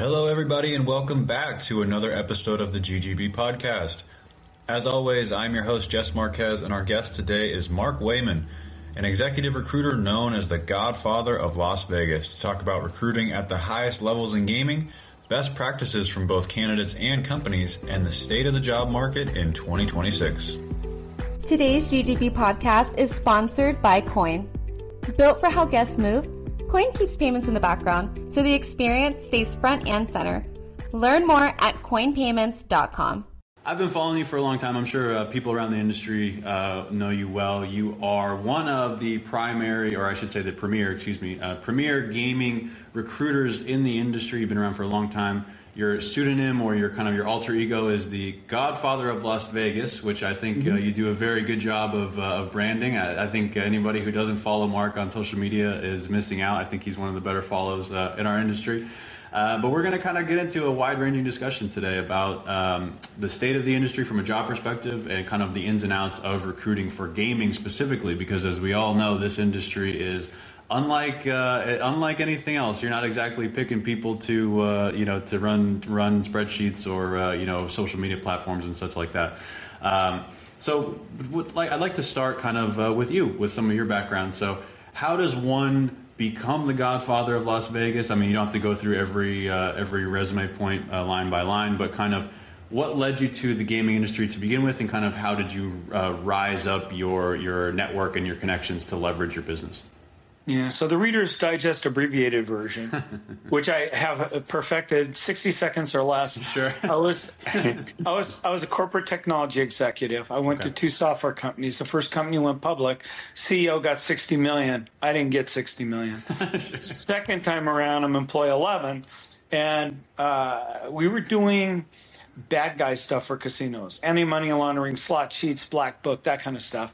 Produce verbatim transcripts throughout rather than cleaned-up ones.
Hello, everybody, and welcome back to another episode of the G G B podcast. As always, I'm your host, Jess Marquez, and our guest today is Mark Wayman, an executive recruiter known as the Godfather of Las Vegas, to talk about recruiting at the highest levels in gaming, best practices from both candidates and companies, and the state of the job market in twenty twenty-six. Today's G G B podcast is sponsored by Coin. Built for how guests move, Coin keeps payments in the background, so the experience stays front and center. Learn more at coin payments dot com. I've been following you for a long time. I'm sure uh, people around the industry uh, know you well. You are one of the primary, or I should say the premier, excuse me, uh, premier gaming recruiters in the industry. You've been around for a long time. Your pseudonym or your kind of your alter ego is the Godfather of Las Vegas, which I think mm-hmm. uh, you do a very good job of, uh, of branding. I, I think anybody who doesn't follow Mark on social media is missing out. I think he's one of the better follows uh, in our industry. Uh, but we're going to kind of get into a wide-ranging discussion today about um, the state of the industry from a job perspective and kind of the ins and outs of recruiting for gaming specifically, because as we all know, this industry is unlike uh, unlike anything else. You're not exactly picking people to uh, you know to run run spreadsheets or uh, you know social media platforms and such like that. Um, so, would, like, I'd like to start kind of uh, with you, with some of your background. So, how does one become the Godfather of Las Vegas? I mean, you don't have to go through every uh, every resume point uh, line by line, but kind of what led you to the gaming industry to begin with, and kind of how did you uh, rise up your your network and your connections to leverage your business? Yeah, so the Reader's Digest abbreviated version, which I have perfected sixty seconds or less. Sure. I was, I was, I was a corporate technology executive. I went okay. to two software companies. The first company went public. C E O got sixty million. I didn't get sixty million. Second time around, I'm employee eleven, and uh, we were doing bad guy stuff for casinos, anti-money laundering, slot sheets, black book, that kind of stuff.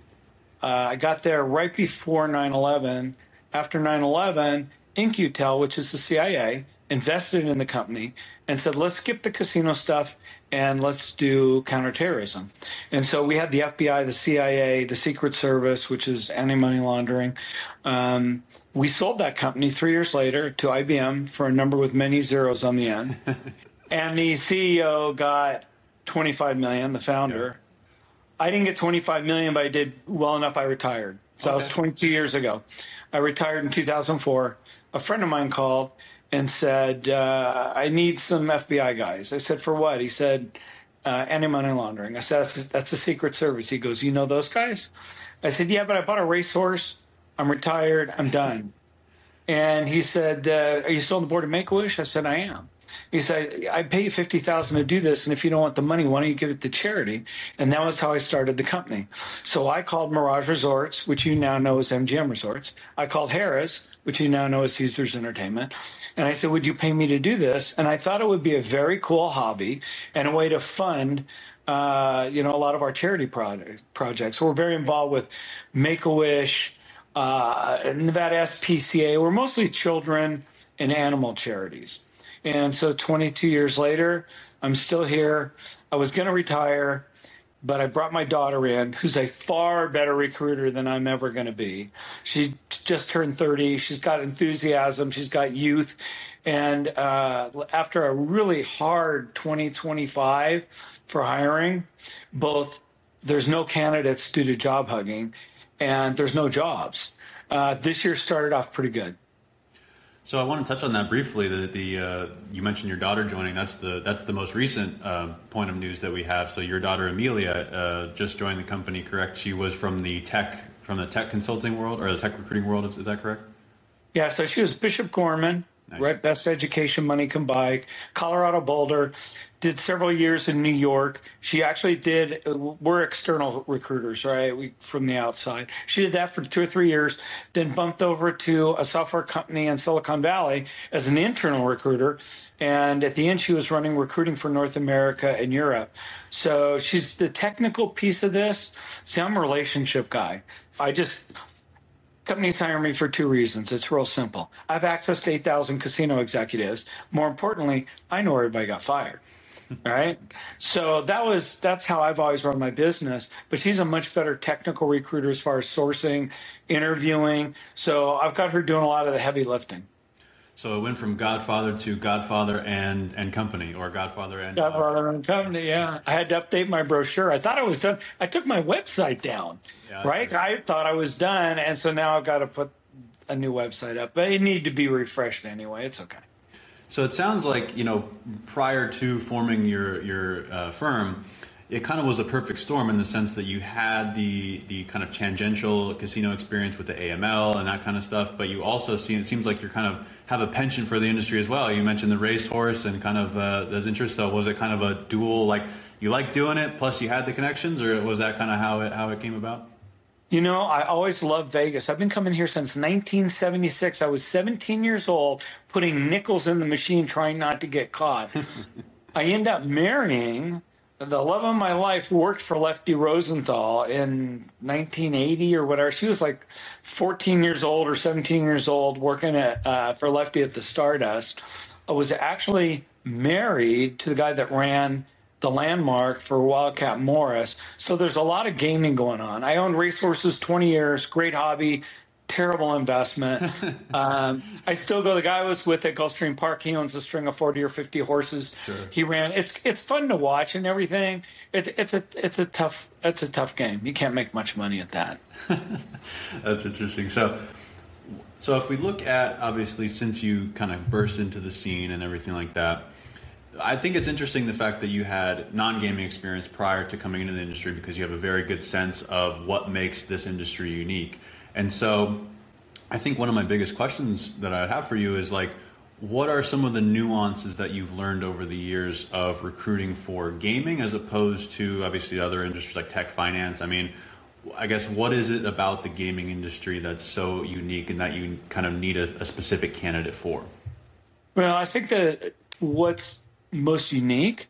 Uh, I got there right before nine eleven. After nine eleven, In-Q-Tel, which is the C I A, invested in the company and said, let's skip the casino stuff and let's do counterterrorism. And so we had the F B I, the C I A, the Secret Service, which is anti-money laundering. Um, we sold that company three years later to I B M for a number with many zeros on the end. And the C E O got twenty-five million dollars, the founder. Yeah. I didn't get twenty-five million dollars, but I did well enough. I retired. So okay. That was twenty-two years ago. I retired in two thousand four. A friend of mine called and said, uh, I need some F B I guys. I said, for what? He said, uh, anti-money laundering. I said, that's, that's the Secret Service. He goes, you know those guys? I said, yeah, but I bought a racehorse. I'm retired. I'm done. And he said, uh, are you still on the board of Make-A-Wish? I said, I am. He said, I pay you fifty thousand dollars to do this, and if you don't want the money, why don't you give it to charity? And that was how I started the company. So I called Mirage Resorts, which you now know as M G M Resorts. I called Harrah's, which you now know as Caesars Entertainment. And I said, would you pay me to do this? And I thought it would be a very cool hobby and a way to fund uh, you know, a lot of our charity project, projects. We're very involved with Make-A-Wish, uh, Nevada S P C A. We're mostly children and animal charities. And so twenty-two years later, I'm still here. I was going to retire, but I brought my daughter in, who's a far better recruiter than I'm ever going to be. She just turned thirty. She's got enthusiasm. She's got youth. And uh, after a really hard twenty twenty-five for hiring, both there's no candidates due to job hugging, and there's no jobs. Uh, this year started off pretty good. So I want to touch on that briefly. The, the uh, you mentioned your daughter joining. That's the that's the most recent uh, point of news that we have. So your daughter Amelia uh, just joined the company, correct? She was from the tech from the tech consulting world or the tech recruiting world. Is, is that correct? Yeah. So she was Bishop Gorman, nice. Right? Best education money can buy. Colorado Boulder. Did several years in New York. She actually did, we're external recruiters, right, we, from the outside. She did that for two or three years, then bumped over to a software company in Silicon Valley as an internal recruiter. And at the end, she was running recruiting for North America and Europe. So she's the technical piece of this. See, I'm a relationship guy. I just... Companies hire me for two reasons. It's real simple. I have access to eight thousand casino executives. More importantly, I know everybody got fired. All right. So that was that's how I've always run my business. But she's a much better technical recruiter as far as sourcing, interviewing. So I've got her doing a lot of the heavy lifting. So it went from Godfather to Godfather and and Company, or Godfather and Godfather and Company. Yeah, I had to update my brochure. I thought I was done. I took my website down. Yeah, right, I thought I was done, and so now I've got to put a new website up. But it needed to be refreshed anyway. It's okay. So it sounds like, you know, prior to forming your your uh, firm, it kind of was a perfect storm in the sense that you had the the kind of tangential casino experience with the A M L and that kind of stuff, but you also see it seems like you're kind of have a penchant for the industry as well. You mentioned the racehorse and kind of uh, those interests. So was it kind of a dual, like you like doing it plus you had the connections, or was that kind of how it how it came about? You know, I always loved Vegas. I've been coming here since nineteen seventy-six. I was seventeen years old, putting nickels in the machine, trying not to get caught. I ended up marrying the love of my life, who worked for Lefty Rosenthal in nineteen eighty or whatever. She was like fourteen years old or seventeen years old, working at uh, for Lefty at the Stardust. I was actually married to the guy that ran the Landmark for Wildcat Morris. So there's a lot of gaming going on. I owned racehorses twenty years, great hobby, terrible investment. um, I still go, the guy I was with at Gulfstream Park, he owns a string of forty or fifty horses. Sure. He ran, it's it's fun to watch and everything. It, it's a it's a tough it's a tough game. You can't make much money at that. That's interesting. So so if we look at, obviously, since you kind of burst into the scene and everything like that, I think it's interesting the fact that you had non-gaming experience prior to coming into the industry, because you have a very good sense of what makes this industry unique. And so I think one of my biggest questions that I have for you is, like, what are some of the nuances that you've learned over the years of recruiting for gaming as opposed to, obviously, other industries like tech, finance? I mean, I guess, what is it about the gaming industry that's so unique and that you kind of need a, a specific candidate for? Well, I think that what's most unique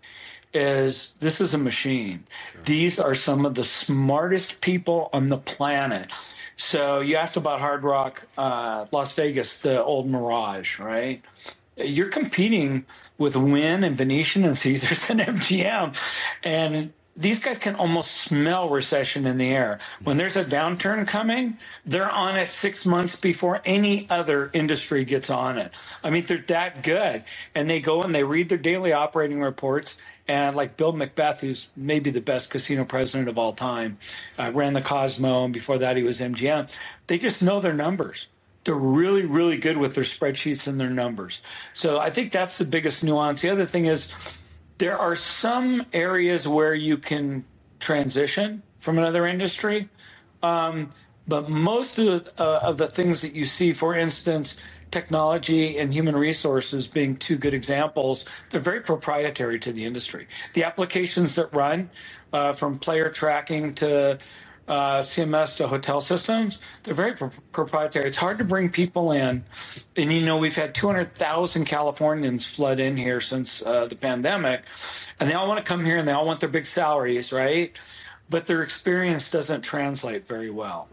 is this is a machine. Sure. These are some of the smartest people on the planet. So you asked about Hard Rock, uh, Las Vegas, the old Mirage, right? You're competing with Wynn and Venetian and Caesars and M G M. And these guys can almost smell recession in the air. When there's a downturn coming, they're on it six months before any other industry gets on it. I mean, they're that good. And they go and they read their daily operating reports. And like Bill Macbeth, who's maybe the best casino president of all time, uh, ran the Cosmo, and before that he was M G M. They just know their numbers. They're really, really good with their spreadsheets and their numbers. So I think that's the biggest nuance. The other thing is, there are some areas where you can transition from another industry, um, but most of the, uh, of the things that you see, for instance, technology and human resources being two good examples, they're very proprietary to the industry. The applications that run, uh, from player tracking to uh, C M S to hotel systems, they're very pro- proprietary. It's hard to bring people in. And, you know, we've had two hundred thousand Californians flood in here since uh, the pandemic, and they all want to come here and they all want their big salaries, right? But their experience doesn't translate very well.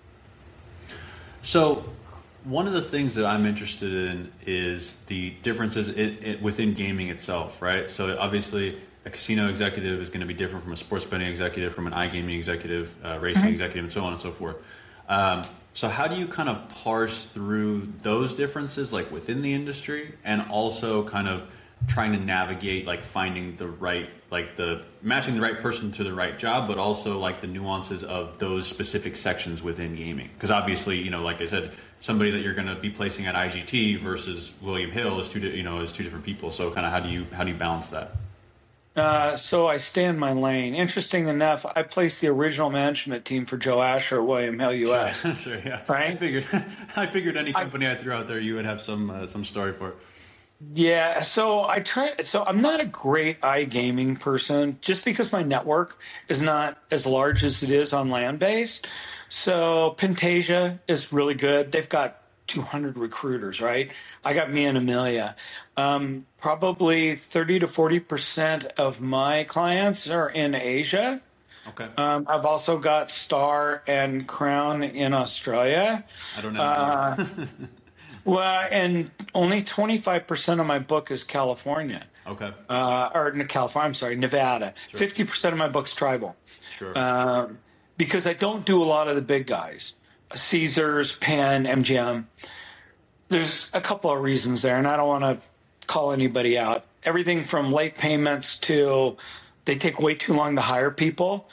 So one of the things that I'm interested in is the differences in, in, within gaming itself, right? So obviously, a casino executive is going to be different from a sports betting executive, from an iGaming executive, uh, racing mm-hmm. executive, and so on and so forth. Um, so how do you kind of parse through those differences, like within the industry, and also kind of trying to navigate, like finding the right, like the matching the right person to the right job, but also like the nuances of those specific sections within gaming? Because obviously, you know, like I said, somebody that you're going to be placing at I G T versus William Hill is two, you know, is two different people. So kind of how do you how do you balance that? Uh, so I stay in my lane. Interesting enough, I placed the original management team for Joe Asher at William Hill U S. Sure, sure, yeah. Right? I figured, I figured any company I, I threw out there, you would have some uh, some story for it. Yeah, so I try. So I'm not a great iGaming person, just because my network is not as large as it is on land-based. So Pantasia is really good. They've got two hundred recruiters, right? I got me and Amelia. Um, probably thirty to forty percent of my clients are in Asia. Okay. Um, I've also got Star and Crown in Australia. I don't know. Uh, well, and only twenty-five percent of my book is California. Okay. Uh, or California, I'm sorry, Nevada. Sure. fifty percent of my book's tribal. Sure. Um, because I don't do a lot of the big guys. Caesars, Penn, M G M. there's a couple of reasons there, and I don't want to call anybody out. Everything from late payments to they take way too long to hire people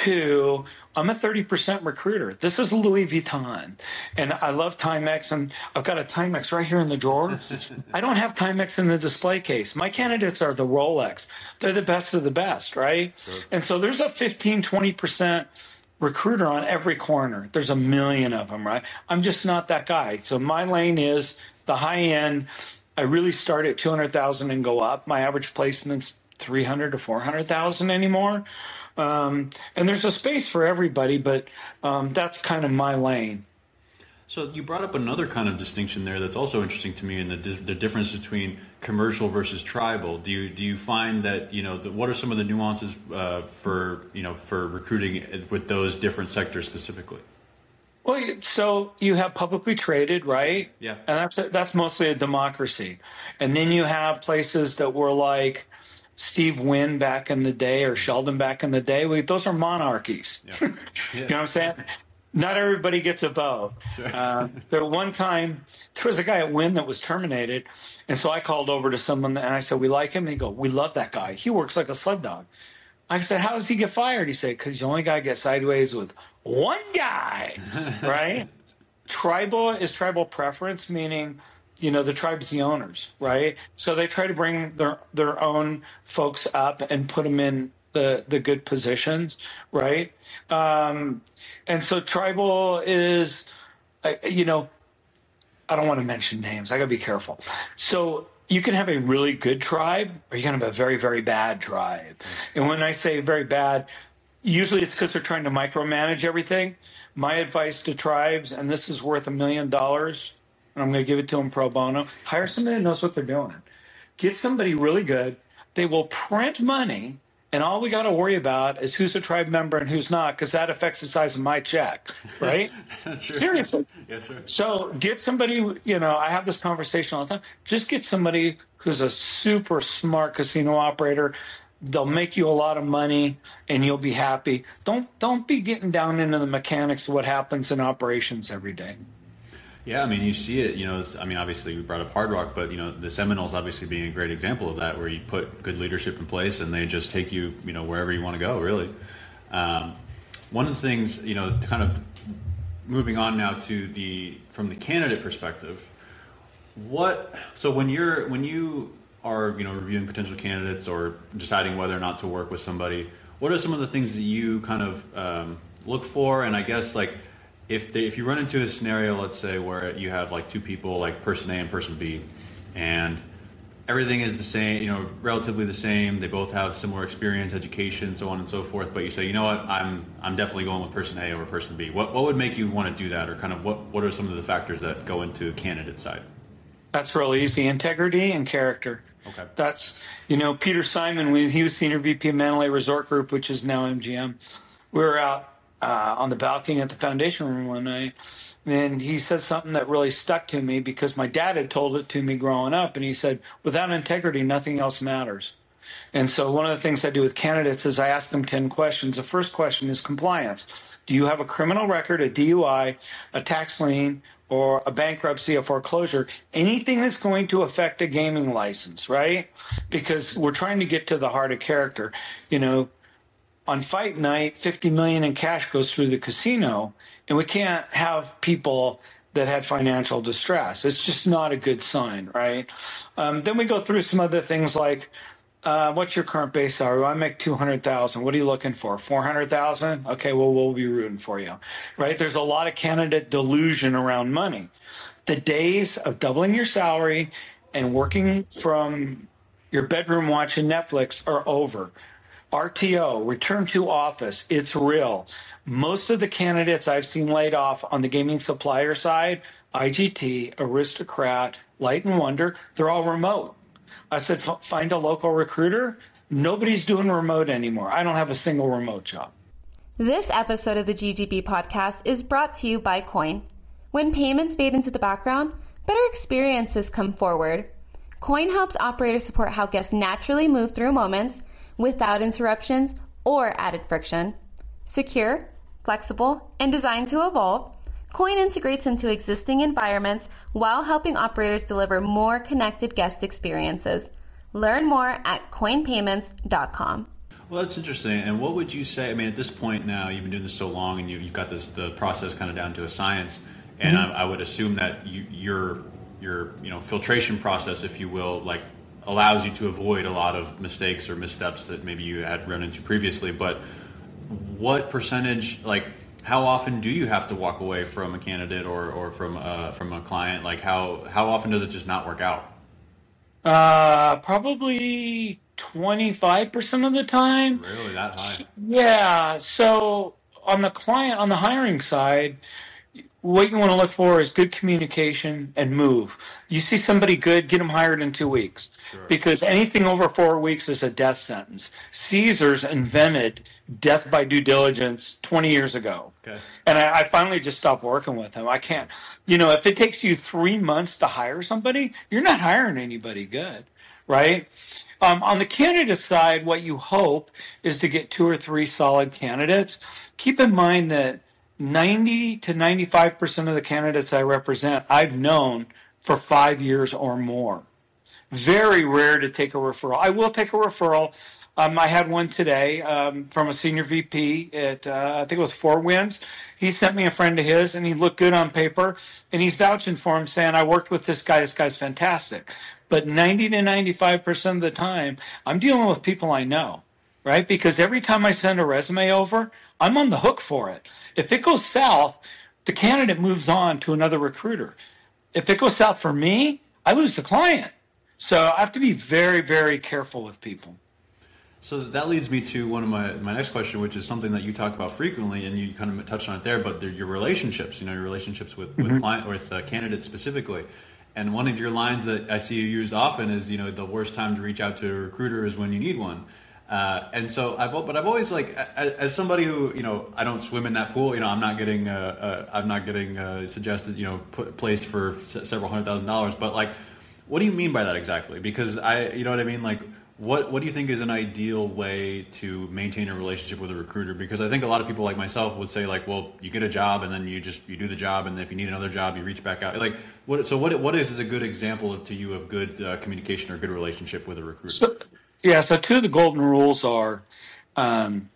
to I'm a thirty percent recruiter. This is Louis Vuitton, and I love Timex, and I've got a Timex right here in the drawer. I don't have Timex in the display case. My candidates are the Rolex. They're the best of the best, right? Sure. And so there's a fifteen, twenty percent recruiter on every corner. There's a million of them, right? I'm just not that guy. So my lane is the high end. I really start at two hundred thousand and go up. My average placement's three hundred to four hundred thousand anymore. Um, and there's a space for everybody, but um, that's kind of my lane. So you brought up another kind of distinction there that's also interesting to me, in the, the difference between commercial versus tribal. Do you do you find that, you know, the, what are some of the nuances uh, for, you know, for recruiting with those different sectors specifically? Well, so you have publicly traded, right? Yeah. And that's that's mostly a democracy. And then you have places that were like Steve Wynn back in the day or Sheldon back in the day. We, those are monarchies. Yeah. Yeah. You know what I'm saying? Not everybody gets a vote. Sure. Uh, there one time, there was a guy at Wynn that was terminated. And so I called over to someone and I said, we like him. And they go, we love that guy. He works like a sled dog. I said, how does he get fired? He said, because the only guy gets sideways with one guy, right? Tribal is tribal preference, meaning, you know, the tribe's the owners, right? So they try to bring their their own folks up and put them in the, the good positions, right? Um, and so tribal is, uh, you know, I don't want to mention names. I got to be careful. So you can have a really good tribe, or you can have a very, very bad tribe. And when I say very bad, usually it's because they're trying to micromanage everything. My advice to tribes, and this is worth a million dollars, and I'm going to give it to them pro bono, hire somebody that knows what they're doing. Get somebody really good. They will print money, and all we got to worry about is who's a tribe member and who's not, because that affects the size of my check, right? That's true. Seriously. Yes, sir. So get somebody, you know, I have this conversation all the time. Just get somebody who's a super smart casino operator. They'll make you a lot of money, and you'll be happy. Don't don't be getting down into the mechanics of what happens in operations every day. Yeah, I mean, you see it, you know, I mean, obviously we brought up Hard Rock, but, you know, the Seminoles obviously being a great example of that, where you put good leadership in place and they just take you, you know, wherever you want to go, really. Um, one of the things, you know, kind of moving on now to the, from the candidate perspective, what, so when you're, when you are, you know, reviewing potential candidates or deciding whether or not to work with somebody, what are some of the things that you kind of um, look for? And I guess, like, If they, if you run into a scenario, let's say, where you have like two people, like person A and person B, and everything is the same, you know, relatively the same. They both have similar experience, education, so on and so forth. But you say, you know what, I'm I'm definitely going with person A over person B. What what would make you want to do that, or kind of what what are some of the factors that go into candidate side? That's real easy. Integrity and character. Okay. That's, you know, Peter Simon, we, he was Senior V P of Mandalay Resort Group, which is now M G M. We were out Uh, on the balcony at the foundation room one night, and he said something that really stuck to me because my dad had told it to me growing up, and he said, without integrity, nothing else matters. And so one of the things I do with candidates is I ask them ten questions. The first question is compliance. Do you have a criminal record, a D U I, a tax lien, or a bankruptcy, a foreclosure, anything that's going to affect a gaming license, right? Because we're trying to get to the heart of character. You know, on fight night, fifty million dollars in cash goes through the casino, and we can't have people that had financial distress. It's just not a good sign, right? Um, then we go through some other things like, uh, what's your current base salary? Well, I make two hundred thousand dollars. What are you looking for? four hundred thousand dollars? Okay, well, we'll be rooting for you, right? There's a lot of candidate delusion around money. The days of doubling your salary and working from your bedroom watching Netflix are over. R T O, return to office, it's real. Most of the candidates I've seen laid off on the gaming supplier side, I G T, Aristocrat, Light and Wonder, they're all remote. I said, find a local recruiter. Nobody's doing remote anymore. I don't have a single remote job. This episode of the G G B podcast is brought to you by Coin. When payments fade into the background, better experiences come forward. Coin helps operators support how guests naturally move through moments without interruptions or added friction. Secure, flexible, and designed to evolve, Coin integrates into existing environments while helping operators deliver more connected guest experiences. Learn more at coin payments dot com. Well, that's interesting. And what would you say? I mean, at this point now, you've been doing this so long, and you, you've got this the process kind of down to a science. And mm-hmm. I, I would assume that you, your your you know filtration process, if you will, like allows you to avoid a lot of mistakes or missteps that maybe you had run into previously. But what percentage, like, how often do you have to walk away from a candidate or or from uh, from a client? Like, how how often does it just not work out? Uh, probably twenty-five percent of the time. Really, that high? Yeah. So on the client, on the hiring side, what you want to look for is good communication and move. You see somebody good, get them hired in two weeks. Sure. Because anything over four weeks is a death sentence. Caesars invented death by due diligence twenty years ago. Okay. And I, I finally just stopped working with him. I can't, you know, if it takes you three months to hire somebody, you're not hiring anybody good, right? Um, on the candidate side, what you hope is to get two or three solid candidates. Keep in mind that ninety to ninety-five percent of the candidates I represent, I've known for five years or more. Very rare to take a referral. I will take a referral. Um, I had one today um, from a senior V P at, uh, I think it was Four Winds. He sent me a friend of his, and he looked good on paper, and he's vouching for him, saying, I worked with this guy. This guy's fantastic. But ninety to ninety-five percent of the time, I'm dealing with people I know, right? Because every time I send a resume over, I'm on the hook for it. If it goes south, the candidate moves on to another recruiter. If it goes south for me, I lose the client. So I have to be very, very careful with people. So that leads me to one of my, my next question, which is something that you talk about frequently, and you kind of touched on it there, but your relationships, you know, your relationships with, with mm-hmm. client, with uh, candidates specifically. And one of your lines that I see you use often is, you know, the worst time to reach out to a recruiter is when you need one. Uh, and so I've, but I've always like, as, as somebody who, you know, I don't swim in that pool, you know, I'm not getting, uh, uh, I'm not getting uh, suggested, you know, put, placed for s- several hundred thousand dollars. But like, what do you mean by that exactly? Because I, you know what I mean? Like, what, what do you think is an ideal way to maintain a relationship with a recruiter? Because I think a lot of people like myself would say like, well, you get a job and then you just, you do the job. And if you need another job, you reach back out. Like, what, so what, what is, is a good example to you of good uh, communication or good relationship with a recruiter? So, yeah. So two of the golden rules are, um,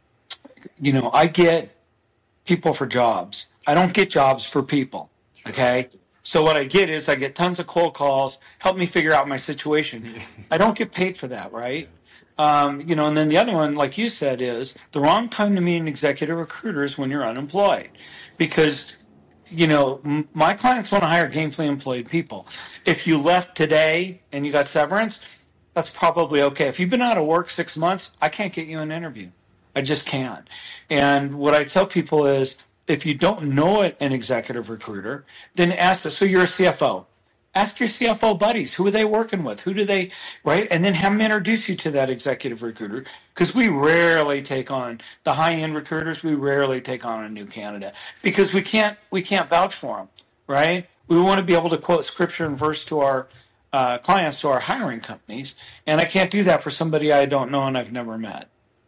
you know, I get people for jobs. I don't get jobs for people. Sure. Okay. So what I get is I get tons of cold calls, help me figure out my situation. I don't get paid for that, right? Um, you know, and then the other one, like you said, is the wrong time to meet an executive recruiter is when you're unemployed. Because, you know, m- my clients want to hire gainfully employed people. If you left today and you got severance, that's probably okay. If you've been out of work six months, I can't get you an interview. I just can't. And what I tell people is, if you don't know an executive recruiter, then ask us. So you're a C F O. Ask your C F O buddies, who are they working with? Who do they, right? And then have them introduce you to that executive recruiter, because we rarely take on the high-end recruiters. We rarely take on a new candidate because we can't we can't vouch for them, right? We want to be able to quote scripture and verse to our uh, clients, to our hiring companies, and I can't do that for somebody I don't know and I've never met.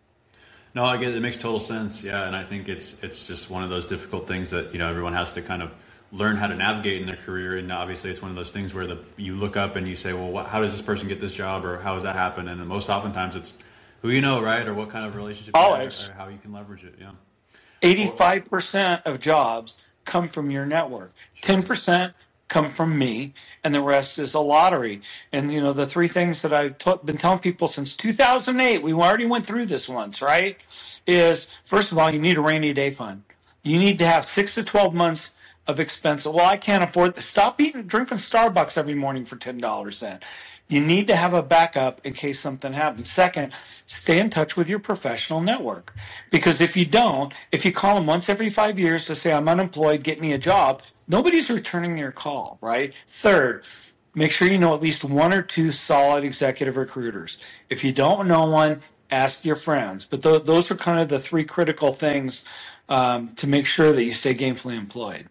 No, I get it. It makes total sense. Yeah, and I think it's it's just one of those difficult things that, you know, everyone has to kind of learn how to navigate in their career. And obviously, it's one of those things where the you look up and you say, well, what, how does this person get this job, or how does that happen? And most oftentimes, it's who you know, right, or what kind of relationship, Always. You have, or how you can leverage it. Yeah, eighty-five percent of jobs come from your network. Ten percent come from me, and the rest is a lottery. And, you know, the three things that I've t- been telling people since two thousand eight, we already went through this once, right, is, first of all, you need a rainy day fund. You need to have six to twelve months of expense. Well, I can't afford – stop eating, drinking Starbucks every morning for ten dollars then. You need to have a backup in case something happens. Second, stay in touch with your professional network. Because if you don't, if you call them once every five years to say, I'm unemployed, get me a job, nobody's returning your call, right? Third, make sure you know at least one or two solid executive recruiters. If you don't know one, ask your friends. But th- those are kind of the three critical things um, to make sure that you stay gainfully employed.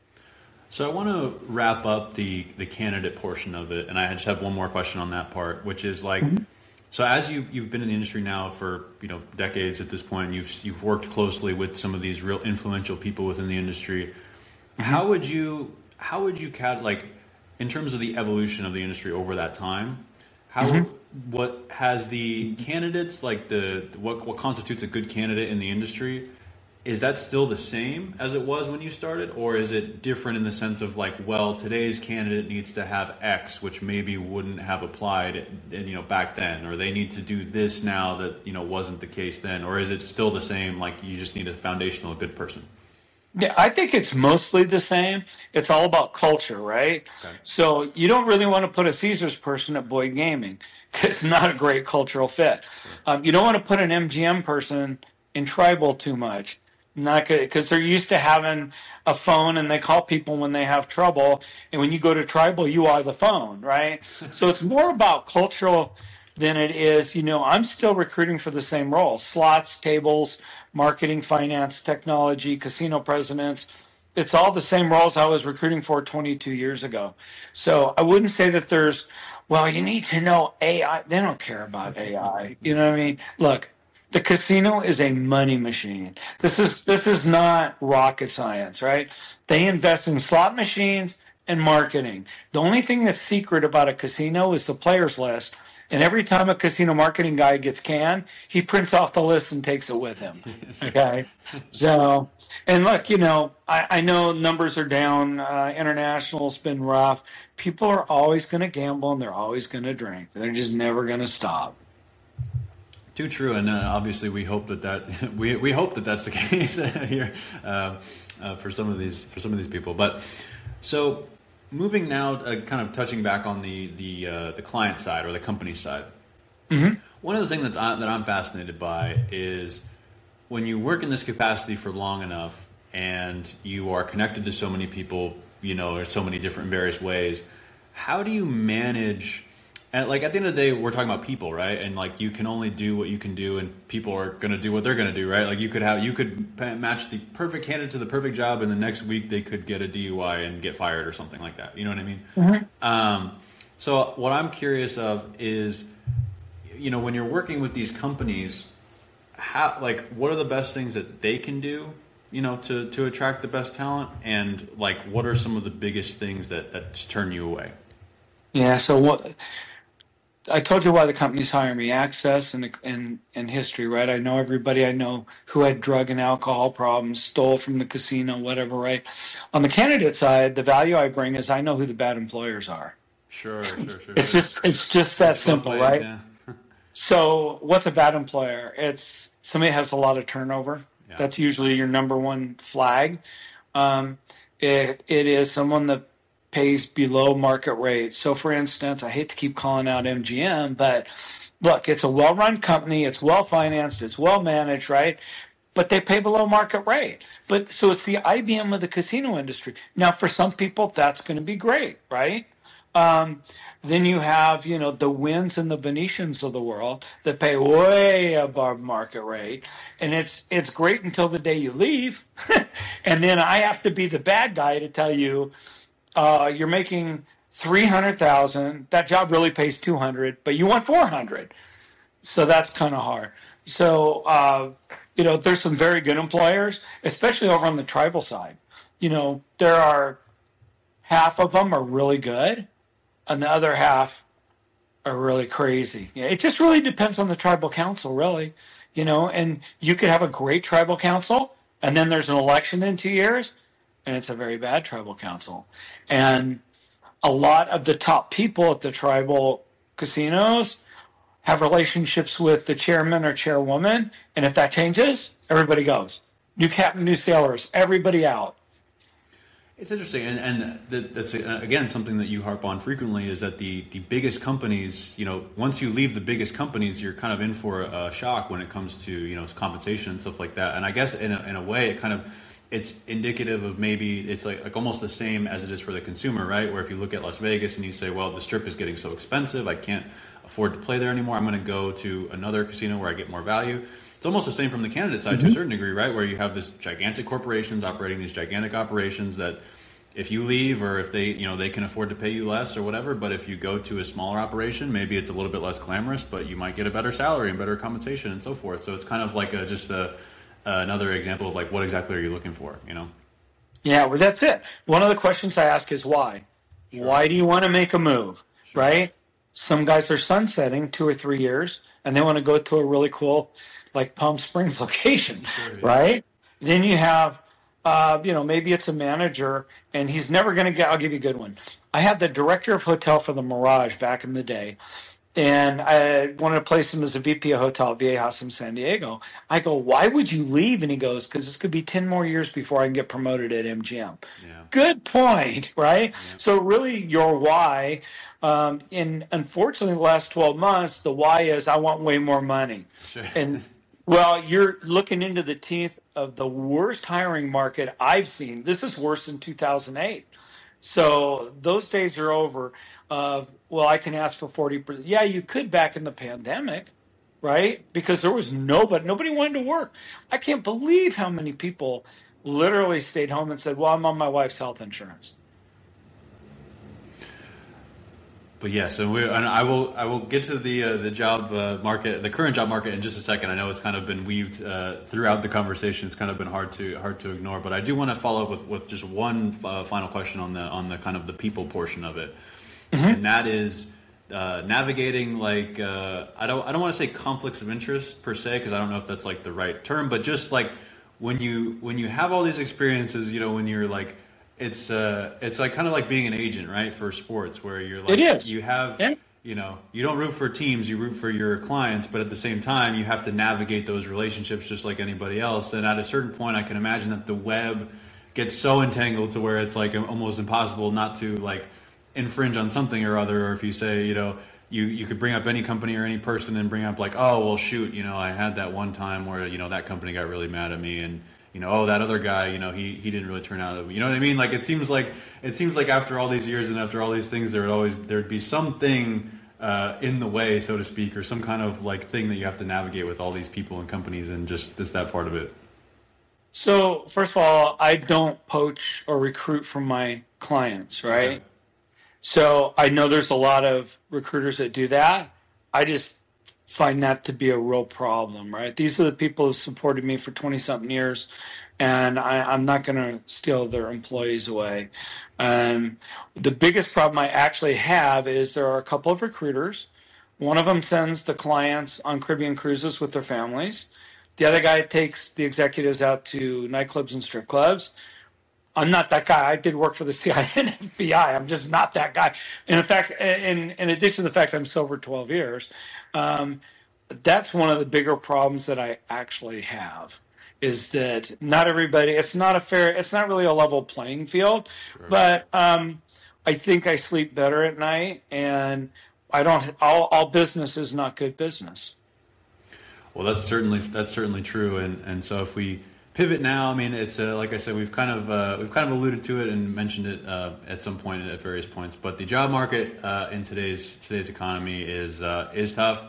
So I want to wrap up the, the candidate portion of it, and I just have one more question on that part, which is like, mm-hmm. so as you've, you've been in the industry now for, you know, decades at this point, you've you've worked closely with some of these real influential people within the industry. Mm-hmm. How would you how would you cat like in terms of the evolution of the industry over that time? How mm-hmm. what has the candidates like the what what constitutes a good candidate in the industry? Is that still the same as it was when you started, or is it different in the sense of like, well, today's candidate needs to have X, which maybe wouldn't have applied, you know, back then, or they need to do this now that, you know, wasn't the case then, or is it still the same? Like you just need a foundational good person? Yeah, I think it's mostly the same. It's all about culture, right? Okay. So you don't really want to put a Caesars person at Boyd Gaming. It's not a great cultural fit. Sure. Um, you don't want to put an M G M person in Tribal too much. Not good, because they're used to having a phone and they call people when they have trouble. And when you go to Tribal, you are the phone, right? So it's more about cultural than it is, you know, I'm still recruiting for the same roles: slots, tables, marketing, finance, technology, casino presidents. It's all the same roles I was recruiting for twenty-two years ago. So I wouldn't say that there's, well, you need to know A I. They don't care about A I. You know what I mean? Look, the casino is a money machine. This is this is not rocket science, right? They invest in slot machines and marketing. The only thing that's secret about a casino is the players list. And every time a casino marketing guy gets canned, he prints off the list and takes it with him. Okay? So, and look, you know, I, I know numbers are down. Uh, international's been rough. People are always going to gamble and they're always going to drink. They're just never going to stop. Too true, and uh, obviously we hope that that we we hope that that's the case here uh, uh, for some of these for some of these people. But so moving now, uh, kind of touching back on the the uh, the client side or the company side. Mm-hmm. One of the things that's uh, that I'm fascinated by is when you work in this capacity for long enough, and you are connected to so many people, you know, in so many different various ways. How do you manage? And like at the end of the day, we're talking about people, right? And like you can only do what you can do, and people are going to do what they're going to do, right? Like you could have, you could match the perfect candidate to the perfect job, and the next week they could get a D U I and get fired or something like that. You know what I mean? Mm-hmm. Um, so what I'm curious of is, you know, when you're working with these companies, how like what are the best things that they can do, you know, to to attract the best talent, and like what are some of the biggest things that that just turn you away? Yeah. So what? I told you why the companies hire me: access and, and and history, right? I know everybody I know who had drug and alcohol problems, stole from the casino, whatever, right? On the candidate side, the value I bring is I know who the bad employers are. Sure, sure, sure. It's just it's just that simple, ways, right? Yeah. So what's a bad employer? It's somebody has a lot of turnover. Yeah. That's usually your number one flag. Um, it it is someone that pays below market rate. So, for instance, I hate to keep calling out M G M, but look, it's a well-run company, it's well-financed, it's well-managed, right? But they pay below market rate. But so it's the I B M of the casino industry. Now, for some people, that's going to be great, right? Um, then you have, you know, the Wynn's and the Venetians of the world that pay way above market rate, and it's it's great until the day you leave, and then I have to be the bad guy to tell you, Uh, you're making three hundred thousand. That job really pays two hundred, but you want four hundred. So that's kind of hard. So, uh, you know, there's some very good employers, especially over on the tribal side. You know, there are half of them are really good, and the other half are really crazy. Yeah, it just really depends on the tribal council, really. You know, and you could have a great tribal council, and then there's an election in two years, and it's a very bad tribal council. And a lot of the top people at the tribal casinos have relationships with the chairman or chairwoman, and if that changes, everybody goes. New captain, new sailors, everybody out. It's interesting, and, and that's, again, something that you harp on frequently is that the, the biggest companies, you know, once you leave the biggest companies, you're kind of in for a shock when it comes to, you know, compensation and stuff like that. And I guess in a, in a way, it kind of, it's indicative of maybe it's like, like almost the same as it is for the consumer, right? Where if you look at Las Vegas and you say, well, the strip is getting so expensive, I can't afford to play there anymore. I'm going to go to another casino where I get more value. It's almost the same from the candidate side mm-hmm. to a certain degree, right? Where you have this gigantic corporations operating these gigantic operations that if you leave or if they, you know, they can afford to pay you less or whatever, but if you go to a smaller operation, maybe it's a little bit less glamorous, but you might get a better salary and better compensation and so forth. So it's kind of like a, just a, uh, another example of like, what exactly are you looking for, you know? Yeah, well, that's it. One of the questions I ask is why? Sure. Why do you want to make a move, sure. right? Some guys are sunsetting two or three years, and they want to go to a really cool, like Palm Springs location, sure, yeah. right? Then you have, uh, you know, maybe it's a manager, and he's never going to get, I'll give you a good one. I had the director of hotel for the Mirage back in the day, and I wanted to place him as a V P of hotel at Viejas in San Diego. I go, why would you leave? And he goes, because this could be ten more years before I can get promoted at M G M. Yeah. Good point, right? Yeah. So really your why, um, and unfortunately the last twelve months, the why is I want way more money. Sure. And well, you're looking into the teeth of the worst hiring market I've seen. This is worse than two thousand eight. So those days are over of, well, I can ask for forty percent. Yeah, you could back in the pandemic, right? Because there was nobody, nobody wanted to work. I can't believe how many people literally stayed home and said, well, I'm on my wife's health insurance. But yeah, so we and I will I will get to the uh, the job uh, market, the current job market in just a second. I know it's kind of been weaved uh, throughout the conversation. It's kind of been hard to hard to ignore. But I do want to follow up with, with just one uh, final question on the on the kind of the people portion of it, mm-hmm. and that is uh, navigating like uh, I don't I don't want to say conflicts of interest per se, because I don't know if that's like the right term, but just like when you when you have all these experiences, you know, when you're like. It's uh, it's like kind of like being an agent, right, for sports, where you're like, it is. you have, yeah. you know, you don't root for teams, you root for your clients, but at the same time, you have to navigate those relationships just like anybody else. And at a certain point, I can imagine that the web gets so entangled to where it's like almost impossible not to like infringe on something or other. Or if you say, you know, you, you could bring up any company or any person and bring up like, oh, well, shoot, you know, I had that one time where, you know, that company got really mad at me and, you know, oh, that other guy, you know, he, he didn't really turn out. You know what I mean? Like it seems like it seems like after all these years and after all these things, there would always there'd be something uh, in the way, so to speak, or some kind of like thing that you have to navigate with all these people and companies and just just that part of it. So first of all, I don't poach or recruit from my clients, right? Okay. So I know there's a lot of recruiters that do that. I just find that to be a real problem, right? These are the people who supported me for twenty-something years, and I, I'm not going to steal their employees away. Um, the biggest problem I actually have is there are a couple of recruiters. One of them sends the clients on Caribbean cruises with their families. The other guy takes the executives out to nightclubs and strip clubs. I'm not that guy. I did work for the C I A and F B I. I'm just not that guy. And in fact, in, in addition to the fact I'm sober twelve years, um, that's one of the bigger problems that I actually have is that not everybody, it's not a fair, it's not really a level playing field, sure. but um, I think I sleep better at night and I don't, all, all business is not good business. Well, that's certainly, that's certainly true. And, and so if we pivot now, I mean, it's uh, like I said, we've kind of uh, we've kind of alluded to it and mentioned it uh, at some point at various points. But the job market uh, in today's today's economy is uh, is tough.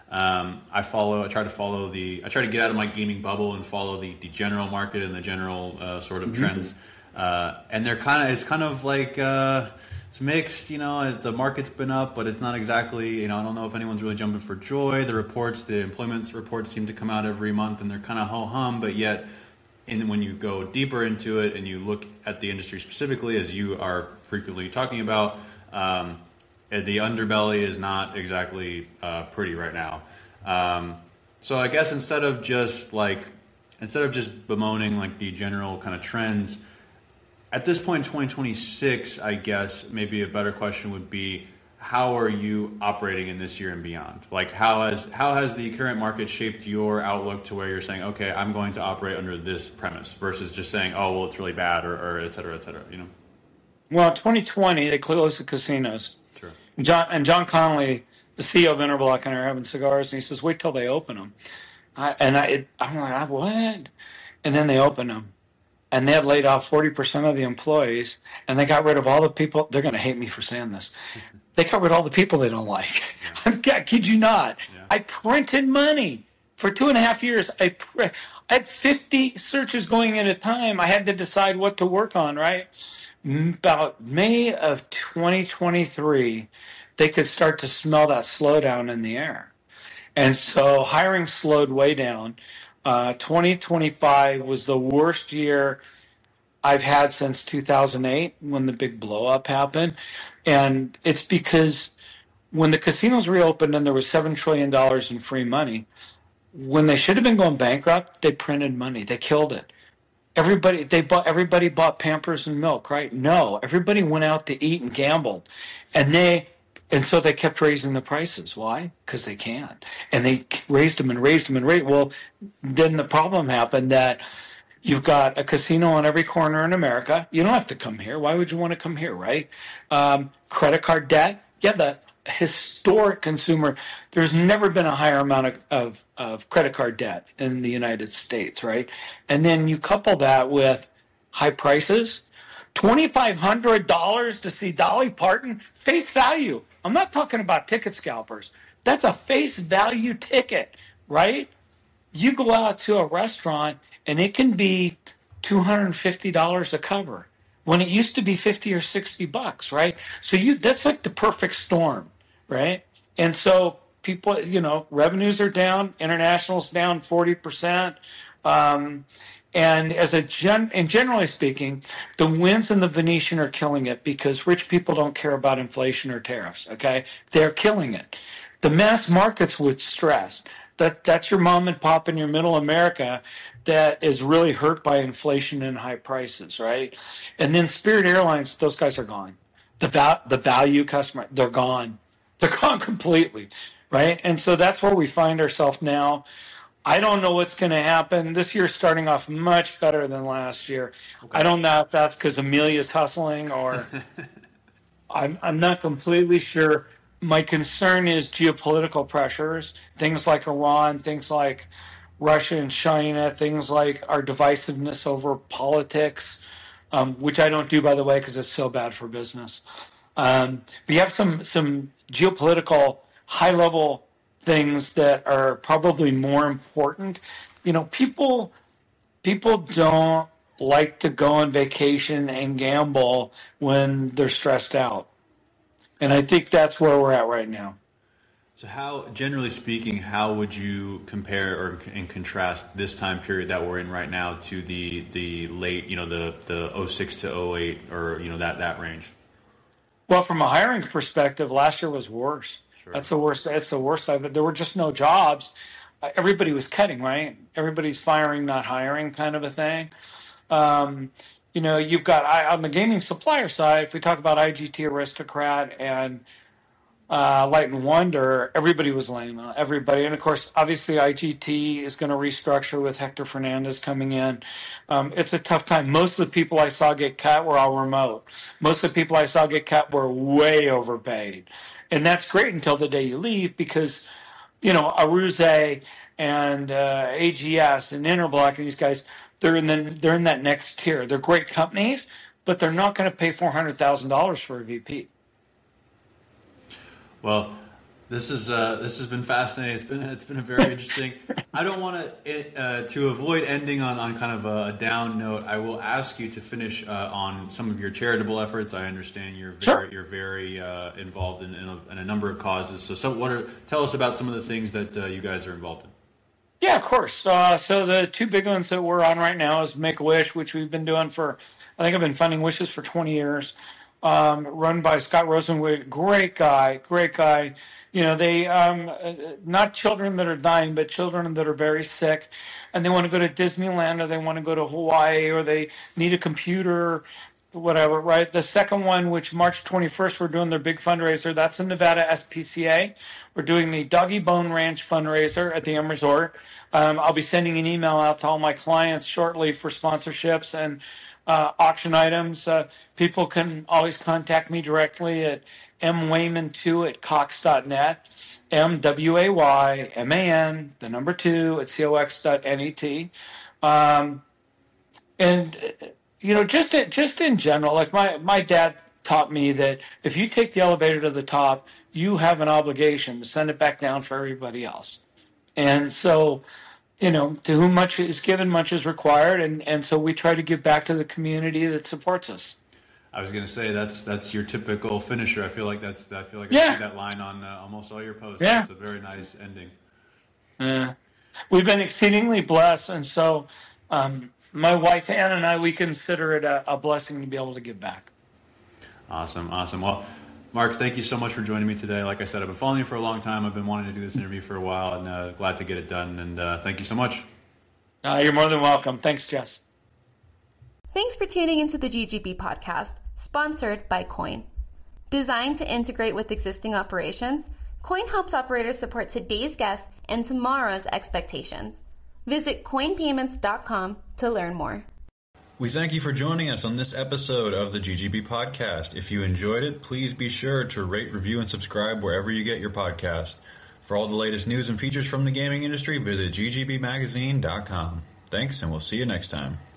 Um, I follow. I try to follow the. I try to get out of my gaming bubble and follow the, the general market and the general uh, sort of mm-hmm. trends. Uh, and they're kind of. It's kind of like uh, it's mixed. You know, the market's been up, but it's not exactly. You know, I don't know if anyone's really jumping for joy. The reports, the employment reports, seem to come out every month, and they're kind of ho hum. But yet, and when you go deeper into it and you look at the industry specifically, as you are frequently talking about, um, the underbelly is not exactly uh, pretty right now. Um, so I guess instead of just like, instead of just bemoaning like the general kind of trends, at this point in twenty twenty-six, I guess maybe a better question would be, how are you operating in this year and beyond? Like how has how has the current market shaped your outlook to where you're saying, okay, I'm going to operate under this premise versus just saying, oh, well, it's really bad or, or et cetera, et cetera, you know? Well, twenty twenty, they closed the casinos. Sure. John, and John Connolly, the C E O of Interblock, and I are having cigars, and he says, wait till they open them. I, and I, it, I'm like, what? And then they opened them. And they had laid off forty percent of the employees, and they got rid of all the people. They're going to hate me for saying this. They got rid of all the people they don't like. Yeah. I kid you not. Yeah. I printed money for two and a half years. I, pr- I had fifty searches going at a time. I had to decide what to work on, right? About May of twenty twenty-three, they could start to smell that slowdown in the air. And so hiring slowed way down. Uh, twenty twenty-five was the worst year I've had since two thousand eight when the big blow up happened. And it's because when the casinos reopened and there was seven trillion dollars in free money, when they should have been going bankrupt, they printed money. They killed it. Everybody they bought everybody bought Pampers and milk, right? No, everybody went out to eat and gambled. And they and so they kept raising the prices. Why? Because they can. And they raised them and raised them and raised. Well, then the problem happened that you've got a casino on every corner in America. You don't have to come here. Why would you want to come here, right? Um, credit card debt. Yeah, the historic consumer. There's never been a higher amount of, of, of credit card debt in the United States, right? And then you couple that with high prices. twenty-five hundred dollars to see Dolly Parton, face value. I'm not talking about ticket scalpers. That's a face value ticket, right? You go out to a restaurant and it can be two hundred fifty dollars a cover when it used to be fifty or sixty bucks, right? So you that's like the perfect storm, right? And so people, you know, revenues are down, international's down forty percent. Um, and as a gen, and generally speaking, the Winds and the Venetian are killing it because rich people don't care about inflation or tariffs. Okay, they're killing it. The mass markets with stress. That that's your mom and pop in your middle America that is really hurt by inflation and high prices, right? And then Spirit Airlines, those guys are gone. The val- the value customer, they're gone. They're gone completely, right? And so that's where we find ourselves now. I don't know what's going to happen. This year's starting off much better than last year. Okay. I don't know if that's because Amelia's hustling or I'm I'm not completely sure. My concern is geopolitical pressures, things like Iran, things like Russia and China, things like our divisiveness over politics, um, which I don't do, by the way, because it's so bad for business. Um, we have some some geopolitical high-level things that are probably more important. You know, people people don't like to go on vacation and gamble when they're stressed out. And I think that's where we're at right now. So how, generally speaking, how would you compare or and contrast this time period that we're in right now to the the late, you know, the the oh six to oh eight or, you know, that, that range? Well, from a hiring perspective, last year was worse. Sure. That's the worst. That's the worst of it. There were just no jobs. Everybody was cutting, right? Everybody's firing, not hiring, kind of a thing. Um, You know, you've got on the gaming supplier side, if we talk about I G T, Aristocrat, and uh, Light and Wonder, everybody was lame. Uh, everybody. And of course, obviously, I G T is going to restructure with Hector Fernandez coming in. Um, it's a tough time. Most of the people I saw get cut were all remote. Most of the people I saw get cut were way overpaid. And that's great until the day you leave because, you know, Aruze and uh, A G S and Interblock and these guys, They're in the they're in that next tier. They're great companies, but they're not going to pay four hundred thousand dollars for a V P. Well, this is uh, this has been fascinating. It's been it's been a very interesting. I don't want to uh, to avoid ending on, on kind of a down note. I will ask you to finish uh, on some of your charitable efforts. I understand you're very Sure. you're very uh, involved in, in, a, in a number of causes. So, so what are tell us about some of the things that uh, you guys are involved in. Yeah, of course. Uh, so the two big ones that we're on right now is Make-A-Wish, which we've been doing for, I think I've been funding wishes for twenty years, um, run by Scott Rosenwood. Great guy, great guy. You know, they, um, uh, not children that are dying, but children that are very sick, and they want to go to Disneyland or they want to go to Hawaii or they need a computer, whatever, right? The second one, which March twenty-first, we're doing their big fundraiser. That's in Nevada S P C A. We're doing the Doggy Bone Ranch fundraiser at the M Resort. Um, I'll be sending an email out to all my clients shortly for sponsorships and uh, auction items. Uh, people can always contact me directly at m wayman two at cox dot net, M W A Y M A N, the number two at cox dot net. Um, and, you know, just in, just in general, like my, my dad taught me that if you take the elevator to the top, you have an obligation to send it back down for everybody else. And so, you know, to whom much is given, much is required. And, and so we try to give back to the community that supports us. I was going to say that's that's your typical finisher. I feel like that's I feel like Yeah. I see that line on uh, almost all your posts. Yeah. It's a very nice ending. Uh, we've been exceedingly blessed. And so, um, my wife Ann and I, we consider it a, a blessing to be able to give back. Awesome, awesome. Well, Mark, thank you so much for joining me today. Like I said, I've been following you for a long time. I've been wanting to do this interview for a while, and uh, glad to get it done. And uh, thank you so much. Uh, you're more than welcome. Thanks, Jess. Thanks for tuning into the G G B podcast, sponsored by Coin. Designed to integrate with existing operations, Coin helps operators support today's guests and tomorrow's expectations. Visit coin payments dot com to learn more. We thank you for joining us on this episode of the G G B podcast. If you enjoyed it, please be sure to rate, review, and subscribe wherever you get your podcast. For all the latest news and features from the gaming industry, visit g g b magazine dot com. Thanks, and we'll see you next time.